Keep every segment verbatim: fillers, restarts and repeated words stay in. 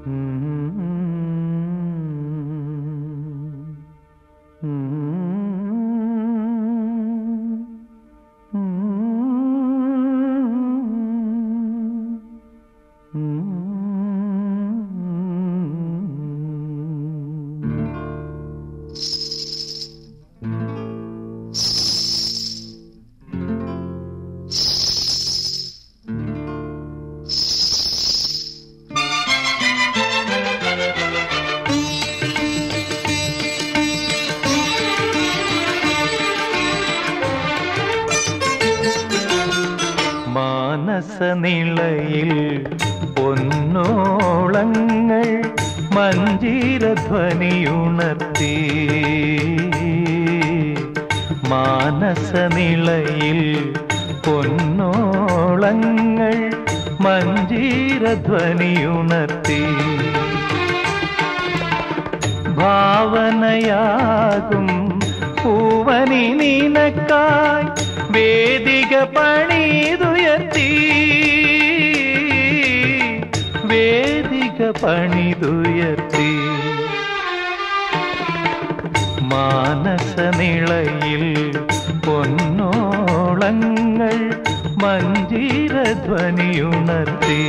മാനസനിളയിൽ പൊന്നോളങ്ങൾ മഞ്ജീരധ്വനിയുണർത്തി. മാനസനിളയിൽ പൊന്നോളങ്ങൾ മഞ്ജീരധ്വനിയുണർത്തി. ഭാവനയാകും പൂവനി നിനക്കായി വേദിക പണിതുയർത്തി. വേദിക പണിതുയർത്തി. മാനസനിളയിൽ പൊന്നോളങ്ങൾ മഞ്ജീരധ്വനിയുണർത്തി.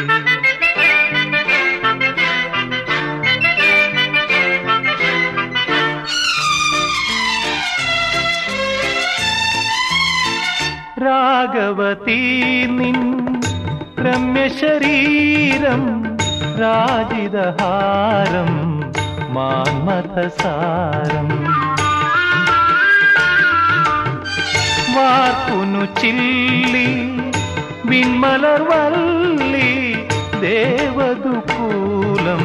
രാഘവതീ നിൻ രമ്യശരീരം രാജിതഹാരം മാന്മഥസാരം. വാർപ്പുനു ചില്ലി വിൺമലർവല്ലി ദേവദുകൂലം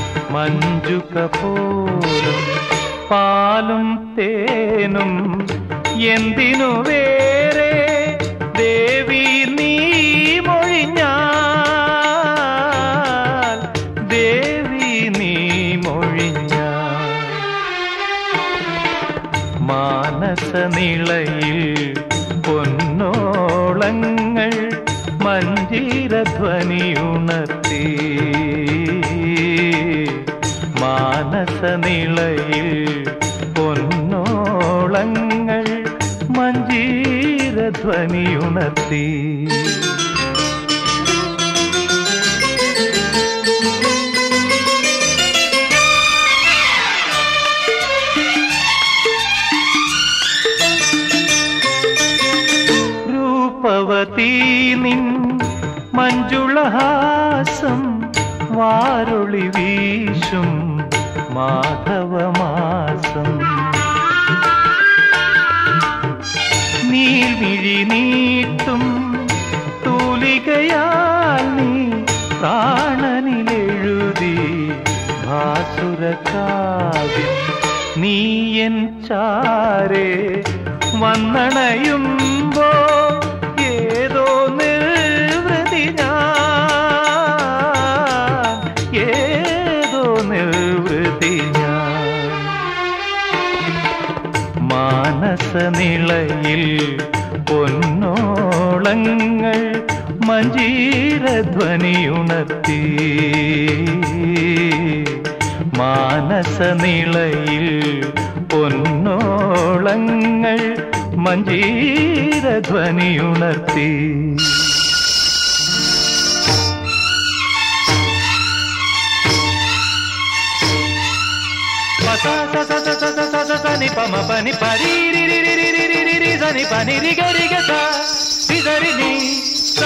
മഞ്ജുകപോലം. പാലും തേനും എന്തിനു വേറെ ദേവി നീ മൊഴിഞ്ഞാൽ. ദേവി നീ മൊഴിഞ്ഞാൽ. മാനസനിളയിൽ പൊന്നോളങ്ങൾ മഞ്ജീരധ്വനിയുണർത്തി. മാനസനിളയിൽ പൊന്നോളങ്ങൾ മഞ്ജീരധ്വനിയുണർത്തി. രൂപവതീ നിൻ മഞ്ജുളഹാസം വാരുളി വീശും മാധവമാസം. നീൽമിഴി നീട്ടും തൂലികയാൽ നീ പ്രാണനിലെഴുതി ഭാസുരകാവ്യം. നീ എൻ ചാരേ വന്നണയുമ്പോ ഏതോ നിർവൃതി ഞാൻ. ഏതോ നിർവൃതി ഞാൻ. മാനസനിളയിൽ പൊന്നോളങ്ങൾ മഞ്ജീരധ്വനിയുണർത്തി. മാനസനിളയിൽ പൊന്നോളങ്ങൾ മഞ്ജീരധ്വനിയുണർത്തി. పని పమ పని పరి రి రి రి రి రి రి రి రి సని పని రి గ రి గ స రి ద రి ని స.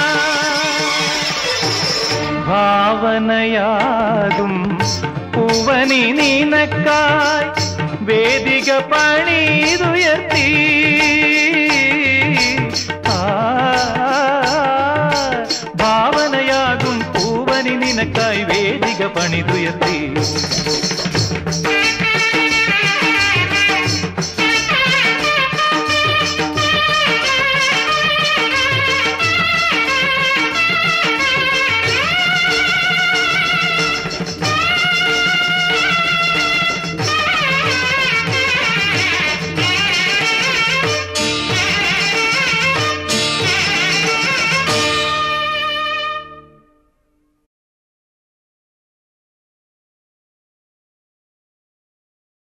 ഭാവനയാകും പൂവനി നിനക്കായി വേദിക പണിതുയർത്തി. ഭാവനയാകും പൂവനി നിനക്കായി വേദിക പണിതുയർത്തി.